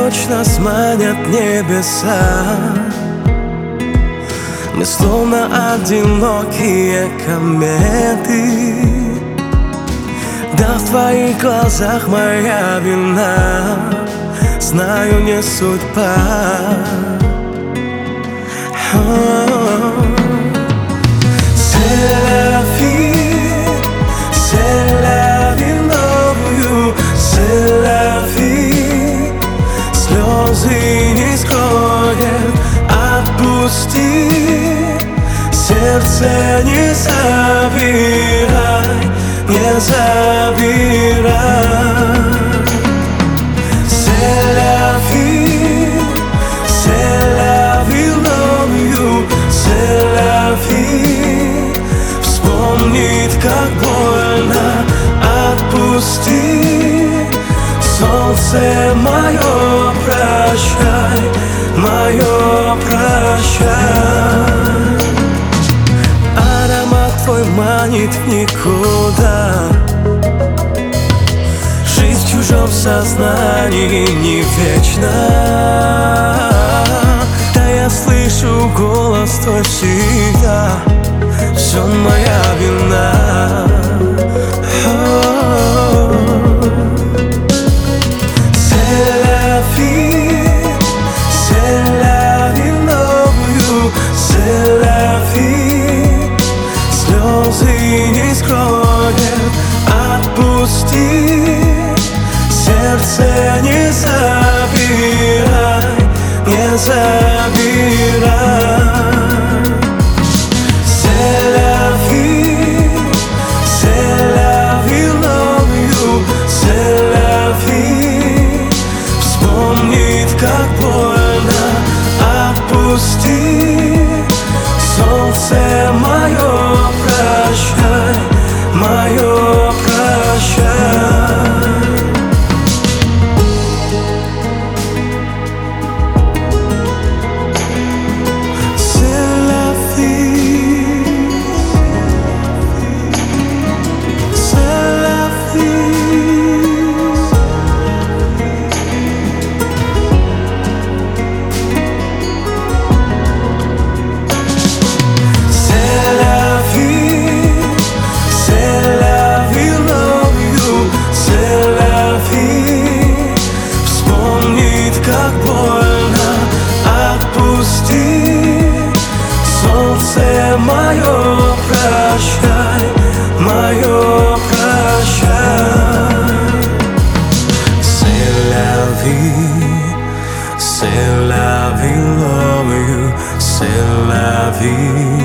ночь нас манят небеса. Мы словно одинокие кометы. Да, в твоих глазах моя вина, знаю, не судьба. C'est la vie, love you, c'est la vie. Слезы не скроет, отпусти. Сердце не забирай, не забирай. C'est la vie, love you, c'est la vie. Вспомнит, как больно, отпусти. Солнце мое, прощай, мое, прощай. Аромат твой манит в никуда. Жизнь в чужом сознании не вечна. Да, я слышу голос твой всегда. Все моя вина. C'est la vie, love you, c'est la vie. Слезы не скроет, отпусти. Сердце не забирай, не забирай. C'est la vie, love you, c'est la vie. Вспомнит, как больно, отпусти. Солнце мое, прощай, мое, прощай. Как больно, отпусти. Солнце мое, прощай, мое, прощай. C'est la vie, love you, c'est la vie.